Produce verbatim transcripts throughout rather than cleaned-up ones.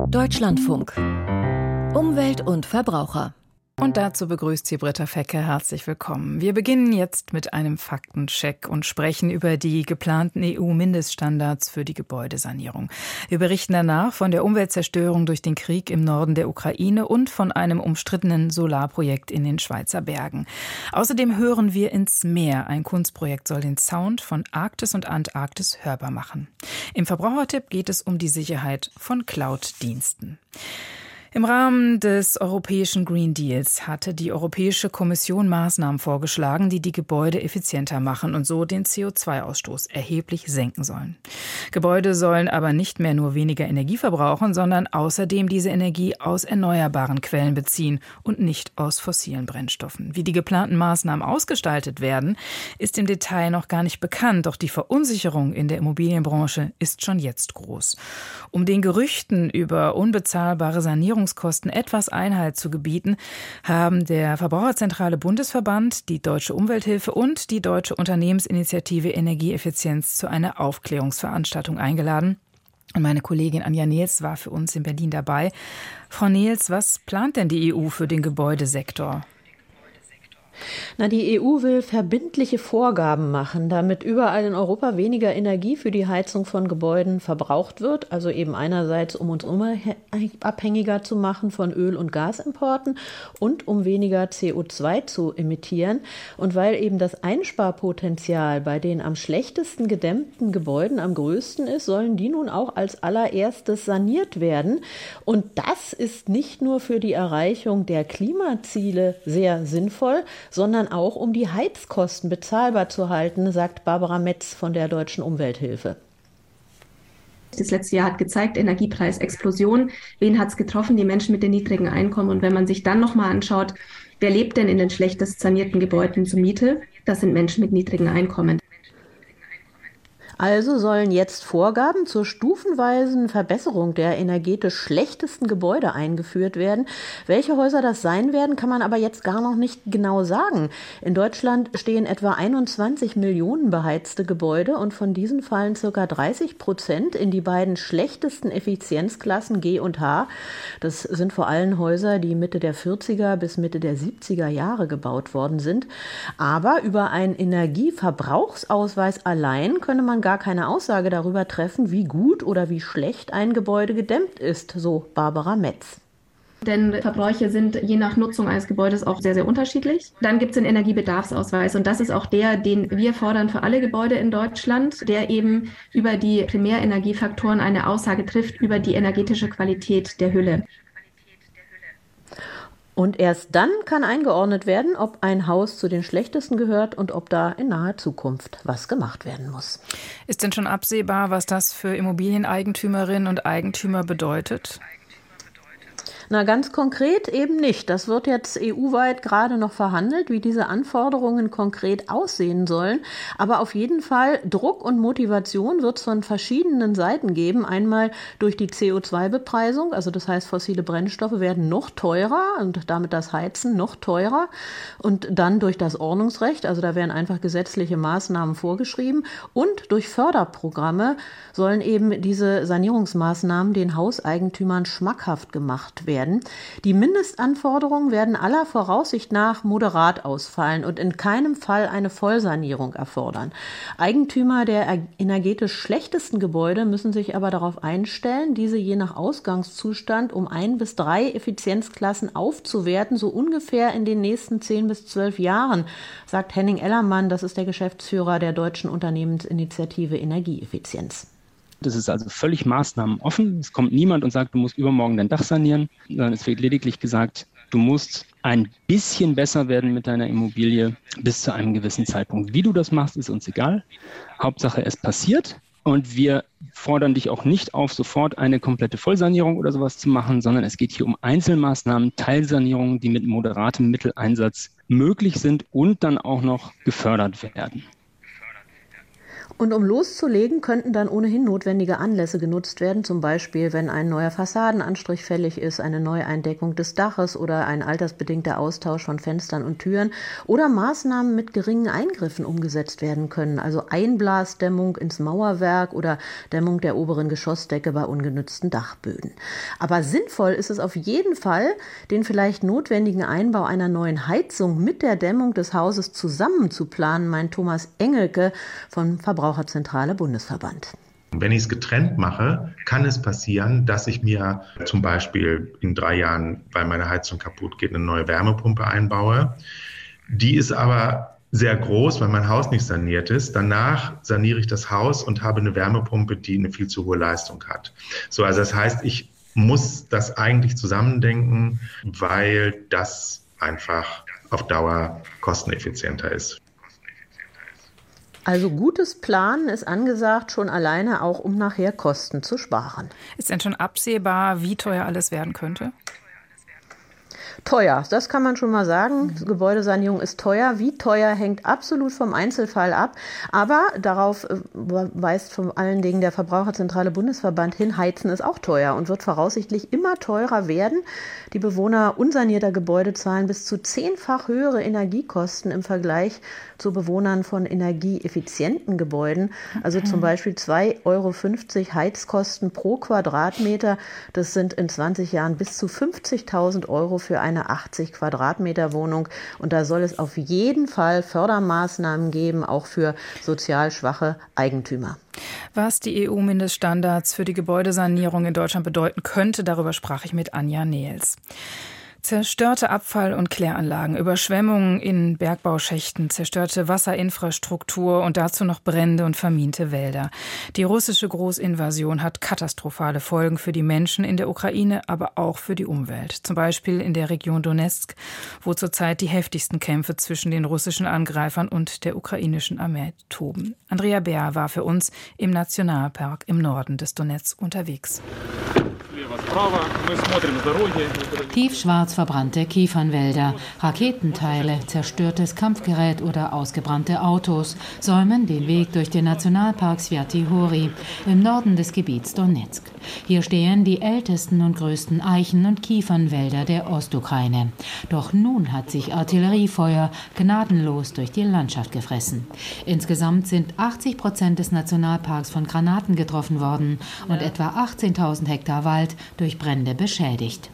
Deutschlandfunk. Umwelt und Verbraucher. Und dazu begrüßt sie Britta Fecke. Herzlich willkommen. Wir beginnen jetzt mit einem Faktencheck und sprechen über die geplanten E U-Mindeststandards für die Gebäudesanierung. Wir berichten danach von der Umweltzerstörung durch den Krieg im Norden der Ukraine und von einem umstrittenen Solarprojekt in den Schweizer Bergen. Außerdem hören wir ins Meer. Ein Kunstprojekt soll den Sound von Arktis und Antarktis hörbar machen. Im Verbrauchertipp geht es um die Sicherheit von Cloud-Diensten. Im Rahmen des europäischen Green Deals hatte die Europäische Kommission Maßnahmen vorgeschlagen, die die Gebäude effizienter machen und so den C O zwei Ausstoß erheblich senken sollen. Gebäude sollen aber nicht mehr nur weniger Energie verbrauchen, sondern außerdem diese Energie aus erneuerbaren Quellen beziehen und nicht aus fossilen Brennstoffen. Wie die geplanten Maßnahmen ausgestaltet werden, ist im Detail noch gar nicht bekannt, doch die Verunsicherung in der Immobilienbranche ist schon jetzt groß. Um den Gerüchten über unbezahlbare Sanierung Kosten etwas Einhalt zu gebieten, haben der Verbraucherzentrale Bundesverband, die Deutsche Umwelthilfe und die Deutsche Unternehmensinitiative Energieeffizienz zu einer Aufklärungsveranstaltung eingeladen. Und meine Kollegin Anja Nehls war für uns in Berlin dabei. Frau Nehls, was plant denn die E U für den Gebäudesektor? Na, die E U will verbindliche Vorgaben machen, damit überall in Europa weniger Energie für die Heizung von Gebäuden verbraucht wird. Also eben einerseits, um uns unabhängiger zu machen von Öl- und Gasimporten und um weniger C O zwei zu emittieren. Und weil eben das Einsparpotenzial bei den am schlechtesten gedämmten Gebäuden am größten ist, sollen die nun auch als allererstes saniert werden. Und das ist nicht nur für die Erreichung der Klimaziele sehr sinnvoll, sondern auch um die Heizkosten bezahlbar zu halten, sagt Barbara Metz von der Deutschen Umwelthilfe. Das letzte Jahr hat gezeigt, Energiepreisexplosion. Wen hat es getroffen? Die Menschen mit den niedrigen Einkommen. Und wenn man sich dann nochmal anschaut, wer lebt denn in den schlechtest sanierten Gebäuden zur Miete? Das sind Menschen mit niedrigen Einkommen. Also sollen jetzt Vorgaben zur stufenweisen Verbesserung der energetisch schlechtesten Gebäude eingeführt werden. Welche Häuser das sein werden, kann man aber jetzt gar noch nicht genau sagen. In Deutschland stehen etwa einundzwanzig Millionen beheizte Gebäude und von diesen fallen ca. dreißig Prozent in die beiden schlechtesten Effizienzklassen G und H. Das sind vor allem Häuser, die Mitte der vierziger bis Mitte der siebziger Jahre gebaut worden sind. Aber über einen Energieverbrauchsausweis allein könne man gar keine Aussage darüber treffen, wie gut oder wie schlecht ein Gebäude gedämmt ist, so Barbara Metz. Denn Verbräuche sind je nach Nutzung eines Gebäudes auch sehr, sehr unterschiedlich. Dann gibt es den Energiebedarfsausweis und das ist auch der, den wir fordern für alle Gebäude in Deutschland, der eben über die Primärenergiefaktoren eine Aussage trifft über die energetische Qualität der Hülle. Und erst dann kann eingeordnet werden, ob ein Haus zu den schlechtesten gehört und ob da in naher Zukunft was gemacht werden muss. Ist denn schon absehbar, was das für Immobilieneigentümerinnen und Eigentümer bedeutet? Na, ganz konkret eben nicht. Das wird jetzt E U-weit gerade noch verhandelt, wie diese Anforderungen konkret aussehen sollen. Aber auf jeden Fall Druck und Motivation wird es von verschiedenen Seiten geben. Einmal durch die C O zwei Bepreisung, also das heißt, fossile Brennstoffe werden noch teurer und damit das Heizen noch teurer. Und dann durch das Ordnungsrecht, also da werden einfach gesetzliche Maßnahmen vorgeschrieben. Und durch Förderprogramme sollen eben diese Sanierungsmaßnahmen den Hauseigentümern schmackhaft gemacht werden. Die Mindestanforderungen werden aller Voraussicht nach moderat ausfallen und in keinem Fall eine Vollsanierung erfordern. Eigentümer der energetisch schlechtesten Gebäude müssen sich aber darauf einstellen, diese je nach Ausgangszustand um ein bis drei Effizienzklassen aufzuwerten, so ungefähr in den nächsten zehn bis zwölf Jahren, sagt Henning Ellermann, das ist der Geschäftsführer der Deutschen Unternehmensinitiative Energieeffizienz. Das ist also völlig maßnahmenoffen. Es kommt niemand und sagt, du musst übermorgen dein Dach sanieren, sondern es wird lediglich gesagt, du musst ein bisschen besser werden mit deiner Immobilie bis zu einem gewissen Zeitpunkt. Wie du das machst, ist uns egal. Hauptsache, es passiert. Und wir fordern dich auch nicht auf, sofort eine komplette Vollsanierung oder sowas zu machen, sondern es geht hier um Einzelmaßnahmen, Teilsanierungen, die mit moderatem Mitteleinsatz möglich sind und dann auch noch gefördert werden. Und um loszulegen, könnten dann ohnehin notwendige Anlässe genutzt werden, zum Beispiel, wenn ein neuer Fassadenanstrich fällig ist, eine Neueindeckung des Daches oder ein altersbedingter Austausch von Fenstern und Türen oder Maßnahmen mit geringen Eingriffen umgesetzt werden können, also Einblasdämmung ins Mauerwerk oder Dämmung der oberen Geschossdecke bei ungenützten Dachböden. Aber sinnvoll ist es auf jeden Fall, den vielleicht notwendigen Einbau einer neuen Heizung mit der Dämmung des Hauses zusammen zu planen, meint Thomas Engelke vom Verbraucherzentrale Bundesverband. Wenn ich es getrennt mache, kann es passieren, dass ich mir zum Beispiel in drei Jahren, weil meine Heizung kaputt geht, eine neue Wärmepumpe einbaue. Die ist aber sehr groß, weil mein Haus nicht saniert ist. Danach saniere ich das Haus und habe eine Wärmepumpe, die eine viel zu hohe Leistung hat. So, also das heißt, ich muss das eigentlich zusammendenken, weil das einfach auf Dauer kosteneffizienter ist. Also gutes Planen ist angesagt, schon alleine auch, um nachher Kosten zu sparen. Ist denn schon absehbar, wie teuer alles werden könnte? Teuer, das kann man schon mal sagen. Mhm. Gebäudesanierung ist teuer. Wie teuer hängt absolut vom Einzelfall ab. Aber darauf weist vor allen Dingen der Verbraucherzentrale Bundesverband hin, Heizen ist auch teuer und wird voraussichtlich immer teurer werden. Die Bewohner unsanierter Gebäude zahlen bis zu zehnfach höhere Energiekosten im Vergleich zu Bewohnern von energieeffizienten Gebäuden. Also zum Beispiel zwei Euro fünfzig Heizkosten pro Quadratmeter. Das sind in zwanzig Jahren bis zu fünfzigtausend Euro für eine achtzig Quadratmeter Wohnung. Und da soll es auf jeden Fall Fördermaßnahmen geben, auch für sozial schwache Eigentümer. Was die E U-Mindeststandards für die Gebäudesanierung in Deutschland bedeuten könnte, darüber sprach ich mit Anja Nehls. Zerstörte Abfall- und Kläranlagen, Überschwemmungen in Bergbauschächten, zerstörte Wasserinfrastruktur und dazu noch Brände und vermiente Wälder. Die russische Großinvasion hat katastrophale Folgen für die Menschen in der Ukraine, aber auch für die Umwelt. Zum Beispiel in der Region Donezk, wo zurzeit die heftigsten Kämpfe zwischen den russischen Angreifern und der ukrainischen Armee toben. Andrea Bär war für uns im Nationalpark im Norden des Donezk unterwegs. Tiefschwarz verbrannte Kiefernwälder, Raketenteile, zerstörtes Kampfgerät oder ausgebrannte Autos säumen den Weg durch den Nationalpark Sviaty Hori im Norden des Gebiets Donezk. Hier stehen die ältesten und größten Eichen- und Kiefernwälder der Ostukraine. Doch nun hat sich Artilleriefeuer gnadenlos durch die Landschaft gefressen. Insgesamt sind achtzig Prozent des Nationalparks von Granaten getroffen worden und etwa achtzehntausend Hektar Wald durch Brände beschädigt.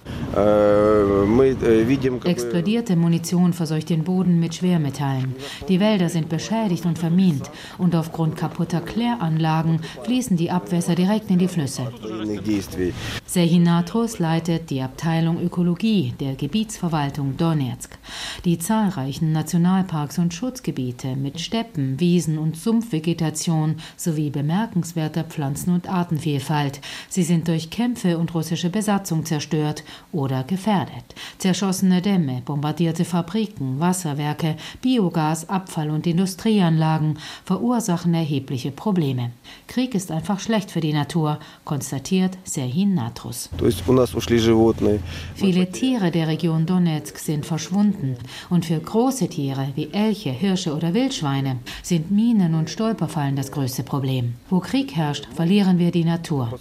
Explodierte Munition verseucht den Boden mit Schwermetallen. Die Wälder sind beschädigt und vermint und aufgrund kaputter Kläranlagen fließen die Abwässer direkt in die Flüsse. Serhinatros leitet die Abteilung Ökologie der Gebietsverwaltung Donezk. Die zahlreichen Nationalparks und Schutzgebiete mit Steppen, Wiesen und Sumpfvegetation sowie bemerkenswerter Pflanzen- und Artenvielfalt. Sie sind durch Kämpfe und russische Besatzung zerstört oder gefährdet. Zerschossene Dämme, bombardierte Fabriken, Wasserwerke, Biogas, Abfall- und Industrieanlagen verursachen erhebliche Probleme. Krieg ist einfach schlecht für die Natur, konstatiert Serhinatros. Viele Tiere der Region Donezk sind verschwunden und für große Tiere wie Elche, Hirsche oder Wildschweine sind Minen und Stolperfallen das größte Problem. Wo Krieg herrscht, verlieren wir die Natur.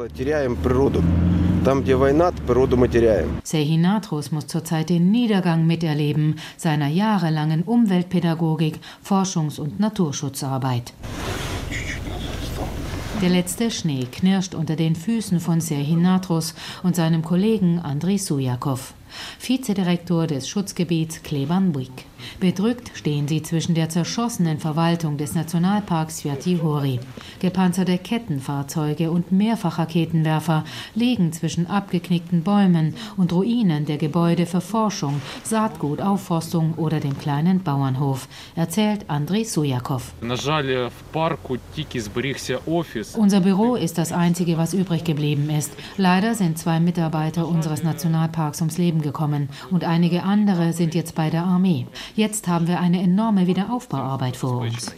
Serhinatros muss zurzeit den Niedergang miterleben seiner jahrelangen Umweltpädagogik, Forschungs- und Naturschutzarbeit. Der letzte Schnee knirscht unter den Füßen von Serhinatros und seinem Kollegen Andriy Sujakov, Vizedirektor des Schutzgebiets Kleban-Buik. Bedrückt stehen sie zwischen der zerschossenen Verwaltung des Nationalparks Sviaty Hori. Gepanzerte Kettenfahrzeuge und Mehrfachraketenwerfer liegen zwischen abgeknickten Bäumen und Ruinen der Gebäude für Forschung, Saatgut, Aufforstung oder dem kleinen Bauernhof, erzählt Andriy Sujakov. Unser Büro ist das einzige, was übrig geblieben ist. Leider sind zwei Mitarbeiter unseres Nationalparks ums Leben gekommen und einige andere sind jetzt bei der Armee. Jetzt haben wir eine enorme Wiederaufbauarbeit vor uns.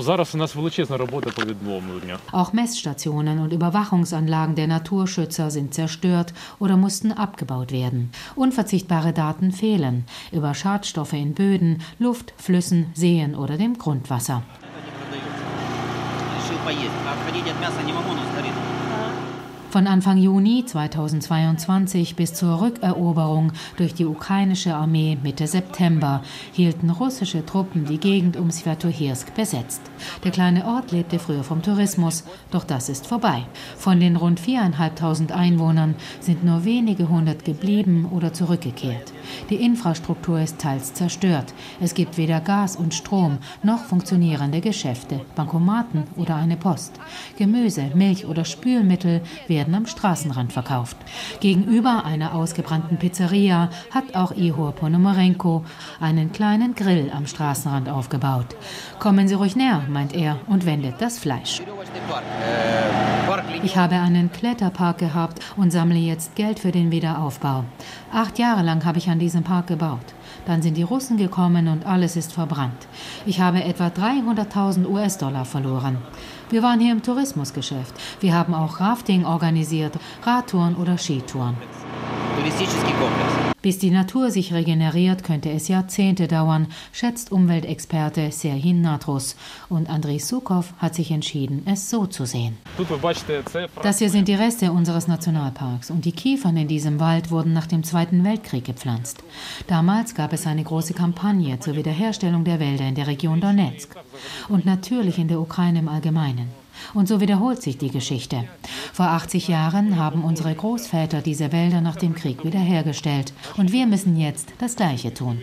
Auch Messstationen und Überwachungsanlagen der Naturschützer sind zerstört oder mussten abgebaut werden. Unverzichtbare Daten fehlen über Schadstoffe in Böden, Luft, Flüssen, Seen oder dem Grundwasser. Von Anfang Juni zweitausendzweiundzwanzig bis zur Rückeroberung durch die ukrainische Armee Mitte September hielten russische Truppen die Gegend um Swjatochirsk besetzt. Der kleine Ort lebte früher vom Tourismus, doch das ist vorbei. Von den rund viertausendfünfhundert Einwohnern sind nur wenige hundert geblieben oder zurückgekehrt. Die Infrastruktur ist teils zerstört. Es gibt weder Gas und Strom noch funktionierende Geschäfte, Bankomaten oder eine Post. Gemüse, Milch oder Spülmittel werden am Straßenrand verkauft. Gegenüber einer ausgebrannten Pizzeria hat auch Ihor Ponomarenko einen kleinen Grill am Straßenrand aufgebaut. Kommen Sie ruhig näher, meint er und wendet das Fleisch. Ich habe einen Kletterpark gehabt und sammle jetzt Geld für den Wiederaufbau. Acht Jahre lang habe ich an diesem Park gebaut. Dann sind die Russen gekommen und alles ist verbrannt. Ich habe etwa dreihunderttausend U S-Dollar verloren. Wir waren hier im Tourismusgeschäft. Wir haben auch Rafting organisiert, Radtouren oder Skitouren. Bis die Natur sich regeneriert, könnte es Jahrzehnte dauern, schätzt Umweltexperte Serhin Natros. Und Andrei Sukhov hat sich entschieden, es so zu sehen. Das hier sind die Reste unseres Nationalparks und die Kiefern in diesem Wald wurden nach dem Zweiten Weltkrieg gepflanzt. Damals gab es eine große Kampagne zur Wiederherstellung der Wälder in der Region Donezk und natürlich in der Ukraine im Allgemeinen. Und so wiederholt sich die Geschichte. Vor achtzig Jahren haben unsere Großväter diese Wälder nach dem Krieg wiederhergestellt. Und wir müssen jetzt das Gleiche tun.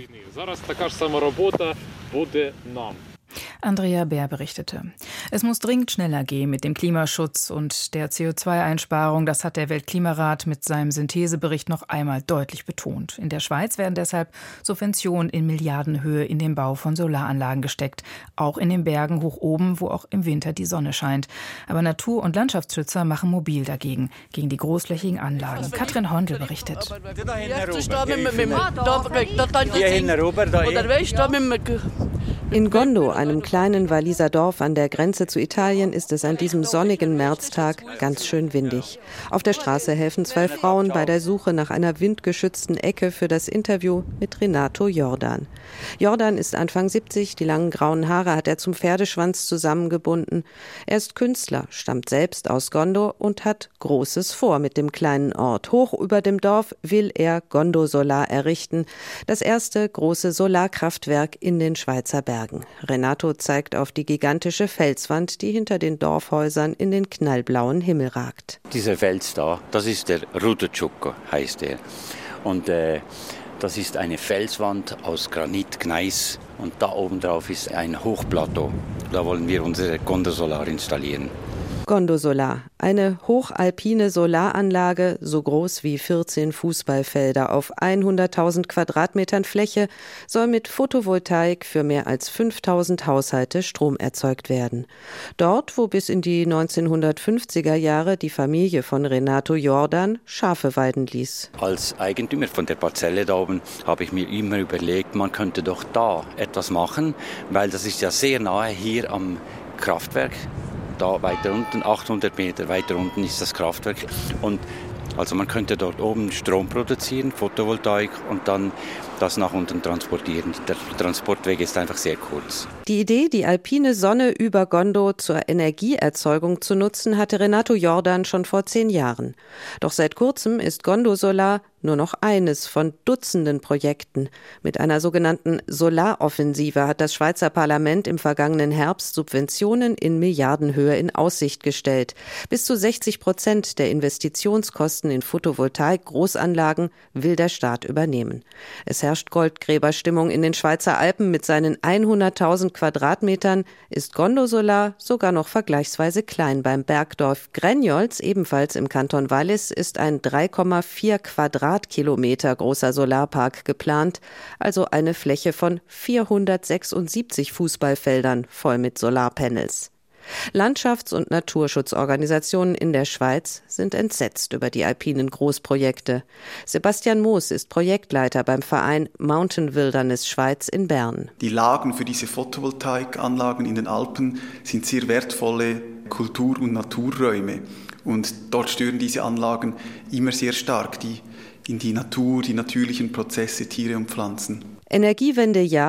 Andrea Bär berichtete. Es muss dringend schneller gehen mit dem Klimaschutz und der C O zwei Einsparung. Das hat der Weltklimarat mit seinem Synthesebericht noch einmal deutlich betont. In der Schweiz werden deshalb Subventionen in Milliardenhöhe in den Bau von Solaranlagen gesteckt. Auch in den Bergen hoch oben, wo auch im Winter die Sonne scheint. Aber Natur- und Landschaftsschützer machen mobil dagegen, gegen die großflächigen Anlagen. Katrin Hondel berichtet. In Gondo, einem kleinen Walliser Dorf an der Grenze zu Italien, ist es an diesem sonnigen Märztag ganz schön windig. Auf der Straße helfen zwei Frauen bei der Suche nach einer windgeschützten Ecke für das Interview mit Renato Jordan. Jordan ist Anfang siebzig, die langen grauen Haare hat er zum Pferdeschwanz zusammengebunden. Er ist Künstler, stammt selbst aus Gondo und hat Großes vor mit dem kleinen Ort. Hoch über dem Dorf will er Gondo Solar errichten, das erste große Solarkraftwerk in den Schweizer Bergen. Renato zeigt auf die gigantische Felswand, die hinter den Dorfhäusern in den knallblauen Himmel ragt. Dieser Fels da, das ist der Ruderchucco, heißt er. Und äh, das ist eine Felswand aus Granitgneis und da oben drauf ist ein Hochplateau. Da wollen wir unsere Gondo Solar installieren. Gondo Solar, eine hochalpine Solaranlage, so groß wie vierzehn Fußballfelder auf hunderttausend Quadratmetern Fläche, soll mit Photovoltaik für mehr als fünftausend Haushalte Strom erzeugt werden. Dort, wo bis in die neunzehnhundertfünfziger Jahre die Familie von Renato Jordan Schafe weiden ließ. Als Eigentümer von der Parzelle da oben habe ich mir immer überlegt, man könnte doch da etwas machen, weil das ist ja sehr nahe hier am Kraftwerk. Da weiter unten, achthundert Meter weiter unten ist das Kraftwerk. Und also man könnte dort oben Strom produzieren, Photovoltaik und dann das nach unten transportieren. Der Transportweg ist einfach sehr kurz. Die Idee, die alpine Sonne über Gondo zur Energieerzeugung zu nutzen, hatte Renato Jordan schon vor zehn Jahren. Doch seit kurzem ist Gondo Solar nur noch eines von Dutzenden Projekten. Mit einer sogenannten Solaroffensive hat das Schweizer Parlament im vergangenen Herbst Subventionen in Milliardenhöhe in Aussicht gestellt. Bis zu sechzig Prozent der Investitionskosten in Photovoltaik-Großanlagen will der Staat übernehmen. Es herrscht Goldgräberstimmung in den Schweizer Alpen. Mit seinen hunderttausend Quadratmetern ist Gondo Solar sogar noch vergleichsweise klein. Beim Bergdorf Grenjols, ebenfalls im Kanton Wallis, ist ein drei Komma vier Quadratkilometer großer Solarpark geplant, also eine Fläche von vierhundertsechsundsiebzig Fußballfeldern voll mit Solarpanels. Landschafts- und Naturschutzorganisationen in der Schweiz sind entsetzt über die alpinen Großprojekte. Sebastian Moos ist Projektleiter beim Verein Mountain Wilderness Schweiz in Bern. Die Lagen für diese Photovoltaikanlagen in den Alpen sind sehr wertvolle Kultur- und Naturräume. Und dort stören diese Anlagen immer sehr stark die, in die Natur, die natürlichen Prozesse, Tiere und Pflanzen. Energiewende ja,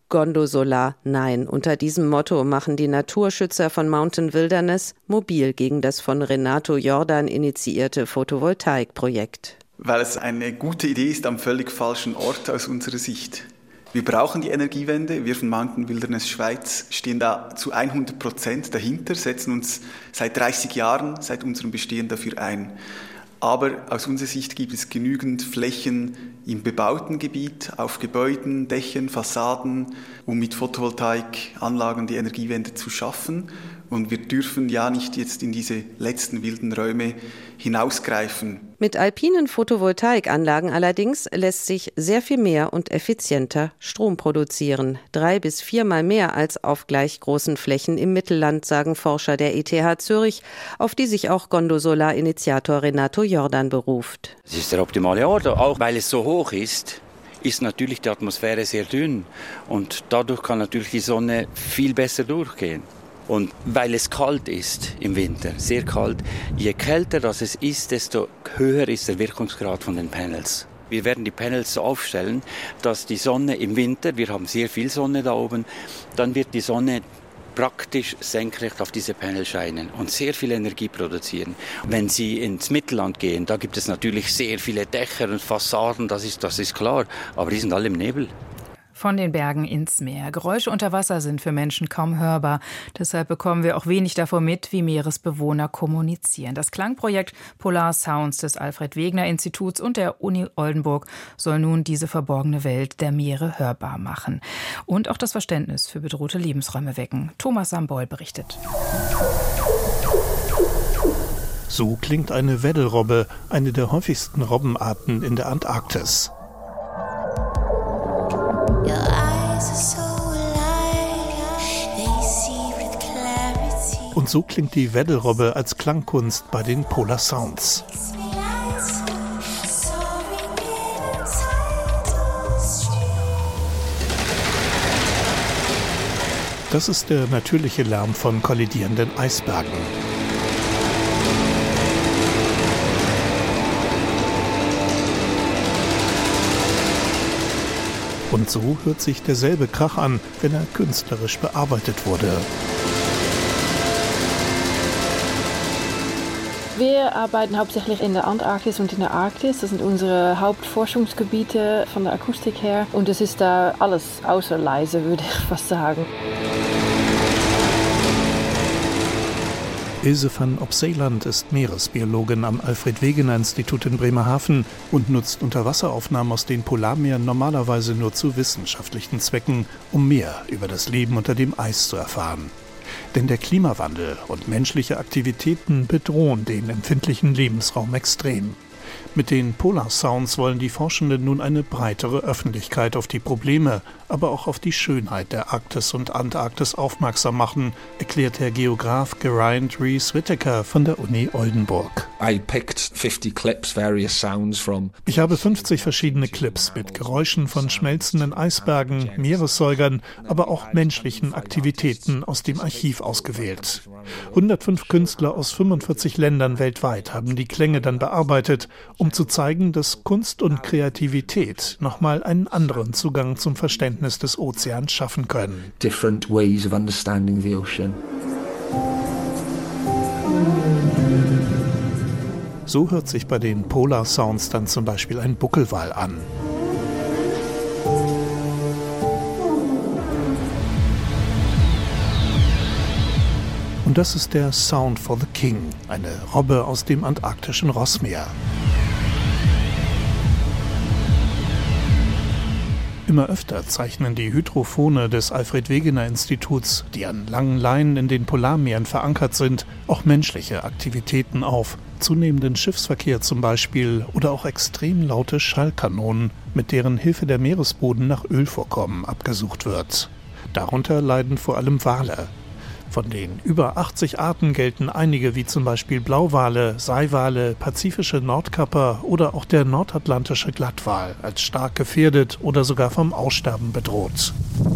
Gondo-Solar nein. Unter diesem Motto machen die Naturschützer von Mountain Wilderness mobil gegen das von Renato Jordan initiierte Photovoltaikprojekt. Weil es eine gute Idee ist am völlig falschen Ort aus unserer Sicht. Wir brauchen die Energiewende. Wir von Mountain Wilderness Schweiz stehen da zu hundert Prozent dahinter, setzen uns seit dreißig Jahren, seit unserem Bestehen dafür ein. Aber aus unserer Sicht gibt es genügend Flächen im bebauten Gebiet, auf Gebäuden, Dächern, Fassaden, um mit Photovoltaikanlagen die Energiewende zu schaffen. Und wir dürfen ja nicht jetzt in diese letzten wilden Räume hinausgreifen. Mit alpinen Photovoltaikanlagen allerdings lässt sich sehr viel mehr und effizienter Strom produzieren. Drei bis viermal mehr als auf gleich großen Flächen im Mittelland, sagen Forscher der E T H Zürich, auf die sich auch Gondo-Solar-Initiator Renato Jordan beruft. Es ist der optimale Ort, auch weil es so hoch ist. Ist natürlich die Atmosphäre sehr dünn und dadurch kann natürlich die Sonne viel besser durchgehen. Und weil es kalt ist im Winter, sehr kalt, je kälter das es ist, desto höher ist der Wirkungsgrad von den Panels. Wir werden die Panels so aufstellen, dass die Sonne im Winter, wir haben sehr viel Sonne da oben, dann wird die Sonne praktisch senkrecht auf diese Panel scheinen und sehr viel Energie produzieren. Wenn Sie ins Mittelland gehen, da gibt es natürlich sehr viele Dächer und Fassaden, das ist, das ist klar, aber die sind alle im Nebel. Von den Bergen ins Meer. Geräusche unter Wasser sind für Menschen kaum hörbar. Deshalb bekommen wir auch wenig davon mit, wie Meeresbewohner kommunizieren. Das Klangprojekt Polar Sounds des Alfred-Wegener-Instituts und der Uni Oldenburg soll nun diese verborgene Welt der Meere hörbar machen. Und auch das Verständnis für bedrohte Lebensräume wecken. Thomas Sambol berichtet. So klingt eine Weddelrobbe, eine der häufigsten Robbenarten in der Antarktis. Und so klingt die Weddelrobbe als Klangkunst bei den Polar Sounds. Das ist der natürliche Lärm von kollidierenden Eisbergen. Und so hört sich derselbe Krach an, wenn er künstlerisch bearbeitet wurde. Wir arbeiten hauptsächlich in der Antarktis und in der Arktis. Das sind unsere Hauptforschungsgebiete von der Akustik her. Und es ist da alles außer leise, würde ich fast sagen. Ilse van Opseeland ist Meeresbiologin am Alfred-Wegener-Institut in Bremerhaven und nutzt Unterwasseraufnahmen aus den Polarmeeren normalerweise nur zu wissenschaftlichen Zwecken, um mehr über das Leben unter dem Eis zu erfahren. Denn der Klimawandel und menschliche Aktivitäten bedrohen den empfindlichen Lebensraum extrem. Mit den Polar Sounds wollen die Forschenden nun eine breitere Öffentlichkeit auf die Probleme, aber auch auf die Schönheit der Arktis und Antarktis aufmerksam machen, erklärt Herr Geograf Geraint Rees-Whittaker von der Uni Oldenburg. Ich habe fünfzig verschiedene Clips mit Geräuschen von schmelzenden Eisbergen, Meeressäugern, aber auch menschlichen Aktivitäten aus dem Archiv ausgewählt. hundertfünf Künstler aus fünfundvierzig Ländern weltweit haben die Klänge dann bearbeitet, um zu zeigen, dass Kunst und Kreativität nochmal einen anderen Zugang zum Verständnis des Ozeans schaffen können. Different ways of understanding the ocean. So hört sich bei den Polar Sounds dann zum Beispiel ein Buckelwal an. Und das ist der Sound for the King, eine Robbe aus dem antarktischen Rossmeer. Immer öfter zeichnen die Hydrophone des Alfred-Wegener-Instituts, die an langen Leinen in den Polarmeeren verankert sind, auch menschliche Aktivitäten auf, zunehmenden Schiffsverkehr zum Beispiel oder auch extrem laute Schallkanonen, mit deren Hilfe der Meeresboden nach Ölvorkommen abgesucht wird. Darunter leiden vor allem Wale. Von den über achtzig Arten gelten einige wie zum Beispiel Blauwale, Seiwale, pazifische Nordkapper oder auch der nordatlantische Glattwal als stark gefährdet oder sogar vom Aussterben bedroht.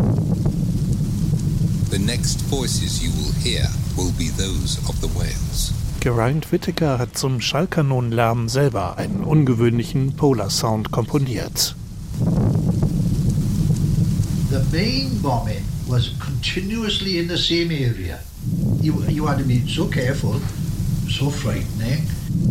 The next voices you will hear will be those of the whales. Geraint Whittaker hat zum Schallkanonenlärm selber einen ungewöhnlichen Polar Sound komponiert. The main bombing was continuously in the same area. You, you had to be so careful, so frightening.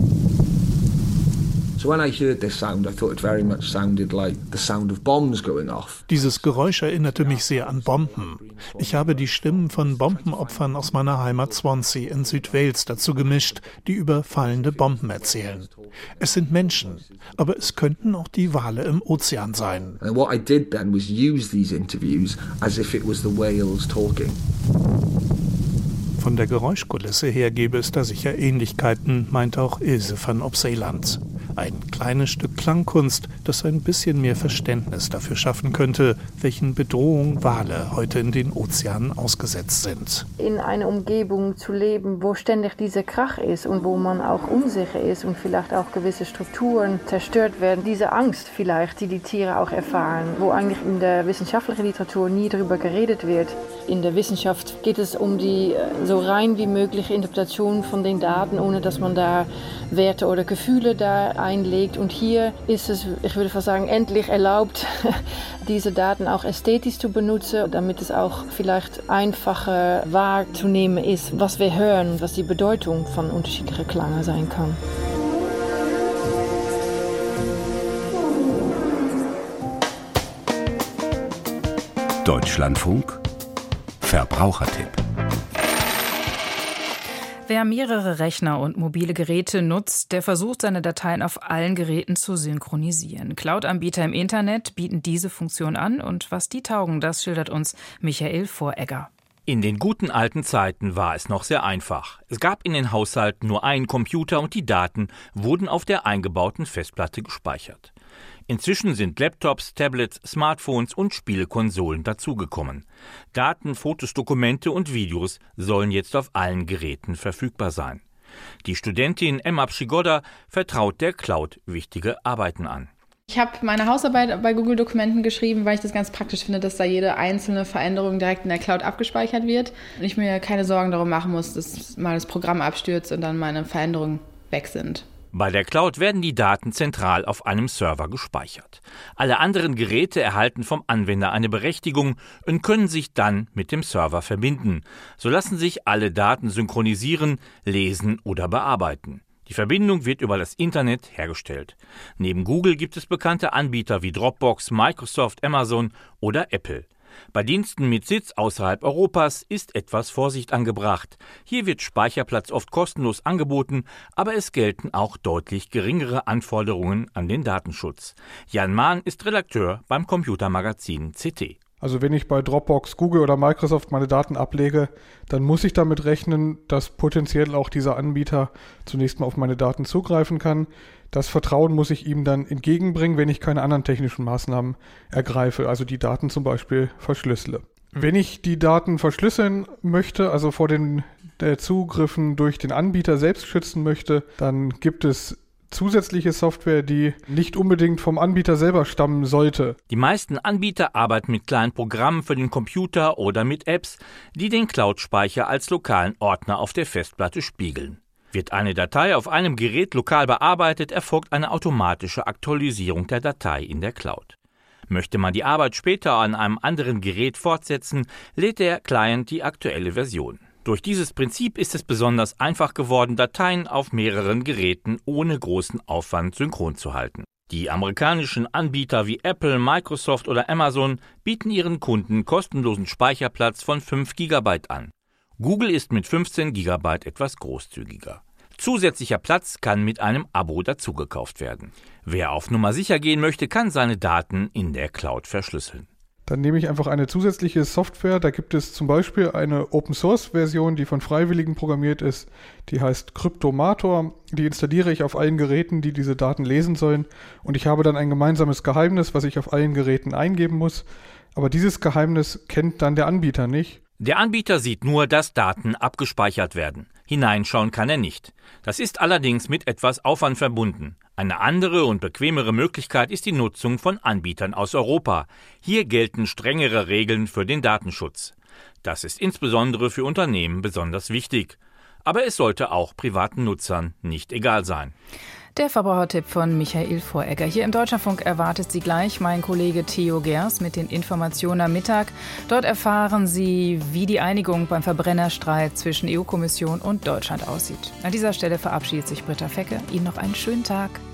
So when I heard this sound, I thought it very much sounded like the sound of bombs going off. Dieses Geräusch erinnerte mich sehr an Bomben. Ich habe die Stimmen von Bombenopfern aus meiner Heimat Swansea in Südwales dazu gemischt, die über fallende Bomben erzählen. Es sind Menschen, aber es könnten auch die Wale im Ozean sein. And what I did then was use these interviews as if it was the whales talking. Von der Geräuschkulisse her gäbe es da sicher Ähnlichkeiten, meint auch Ilse van Opseeland. Ein kleines Stück Klangkunst, das ein bisschen mehr Verständnis dafür schaffen könnte, welchen Bedrohungen Wale heute in den Ozeanen ausgesetzt sind. In einer Umgebung zu leben, wo ständig dieser Krach ist und wo man auch unsicher ist und vielleicht auch gewisse Strukturen zerstört werden. Diese Angst vielleicht, die die Tiere auch erfahren, wo eigentlich in der wissenschaftlichen Literatur nie darüber geredet wird. In der Wissenschaft geht es um die so rein wie mögliche Interpretation von den Daten, ohne dass man da Werte oder Gefühle da einlegt. Und hier ist es, ich würde fast sagen, endlich erlaubt, diese Daten auch ästhetisch zu benutzen, damit es auch vielleicht einfacher wahrzunehmen ist, was wir hören, was die Bedeutung von unterschiedlichen Klängen sein kann. Deutschlandfunk Verbrauchertipp. Wer mehrere Rechner und mobile Geräte nutzt, der versucht, seine Dateien auf allen Geräten zu synchronisieren. Cloud-Anbieter im Internet bieten diese Funktion an und was die taugen, das schildert uns Michael Voregger. In den guten alten Zeiten war es noch sehr einfach. Es gab in den Haushalten nur einen Computer und die Daten wurden auf der eingebauten Festplatte gespeichert. Inzwischen sind Laptops, Tablets, Smartphones und Spielekonsolen dazugekommen. Daten, Fotos, Dokumente und Videos sollen jetzt auf allen Geräten verfügbar sein. Die Studentin Emma Przygoda vertraut der Cloud wichtige Arbeiten an. Ich habe meine Hausarbeit bei Google Dokumenten geschrieben, weil ich das ganz praktisch finde, dass da jede einzelne Veränderung direkt in der Cloud abgespeichert wird und ich mir keine Sorgen darum machen muss, dass mal das Programm abstürzt und dann meine Veränderungen weg sind. Bei der Cloud werden die Daten zentral auf einem Server gespeichert. Alle anderen Geräte erhalten vom Anwender eine Berechtigung und können sich dann mit dem Server verbinden. So lassen sich alle Daten synchronisieren, lesen oder bearbeiten. Die Verbindung wird über das Internet hergestellt. Neben Google gibt es bekannte Anbieter wie Dropbox, Microsoft, Amazon oder Apple. Bei Diensten mit Sitz außerhalb Europas ist etwas Vorsicht angebracht. Hier wird Speicherplatz oft kostenlos angeboten, aber es gelten auch deutlich geringere Anforderungen an den Datenschutz. Jan Mahn ist Redakteur beim Computermagazin C T. Also wenn ich bei Dropbox, Google oder Microsoft meine Daten ablege, dann muss ich damit rechnen, dass potenziell auch dieser Anbieter zunächst mal auf meine Daten zugreifen kann. Das Vertrauen muss ich ihm dann entgegenbringen, wenn ich keine anderen technischen Maßnahmen ergreife, also die Daten zum Beispiel verschlüssele. Wenn ich die Daten verschlüsseln möchte, also vor den äh, Zugriffen durch den Anbieter selbst schützen möchte, dann gibt es zusätzliche Software, die nicht unbedingt vom Anbieter selber stammen sollte. Die meisten Anbieter arbeiten mit kleinen Programmen für den Computer oder mit Apps, die den Cloud-Speicher als lokalen Ordner auf der Festplatte spiegeln. Wird eine Datei auf einem Gerät lokal bearbeitet, erfolgt eine automatische Aktualisierung der Datei in der Cloud. Möchte man die Arbeit später an einem anderen Gerät fortsetzen, lädt der Client die aktuelle Version. Durch dieses Prinzip ist es besonders einfach geworden, Dateien auf mehreren Geräten ohne großen Aufwand synchron zu halten. Die amerikanischen Anbieter wie Apple, Microsoft oder Amazon bieten ihren Kunden kostenlosen Speicherplatz von fünf Gigabyte an. Google ist mit fünfzehn Gigabyte etwas großzügiger. Zusätzlicher Platz kann mit einem Abo dazugekauft werden. Wer auf Nummer sicher gehen möchte, kann seine Daten in der Cloud verschlüsseln. Dann nehme ich einfach eine zusätzliche Software. Da gibt es zum Beispiel eine Open-Source-Version, die von Freiwilligen programmiert ist. Die heißt Cryptomator. Die installiere ich auf allen Geräten, die diese Daten lesen sollen. Und ich habe dann ein gemeinsames Geheimnis, was ich auf allen Geräten eingeben muss. Aber dieses Geheimnis kennt dann der Anbieter nicht. Der Anbieter sieht nur, dass Daten abgespeichert werden. Hineinschauen kann er nicht. Das ist allerdings mit etwas Aufwand verbunden. Eine andere und bequemere Möglichkeit ist die Nutzung von Anbietern aus Europa. Hier gelten strengere Regeln für den Datenschutz. Das ist insbesondere für Unternehmen besonders wichtig. Aber es sollte auch privaten Nutzern nicht egal sein. Der Verbrauchertipp von Michael Voregger. Hier im Deutschlandfunk erwartet Sie gleich mein Kollege Theo Gers mit den Informationen am Mittag. Dort erfahren Sie, wie die Einigung beim Verbrennerstreit zwischen E U-Kommission und Deutschland aussieht. An dieser Stelle verabschiedet sich Britta Fecke. Ihnen noch einen schönen Tag.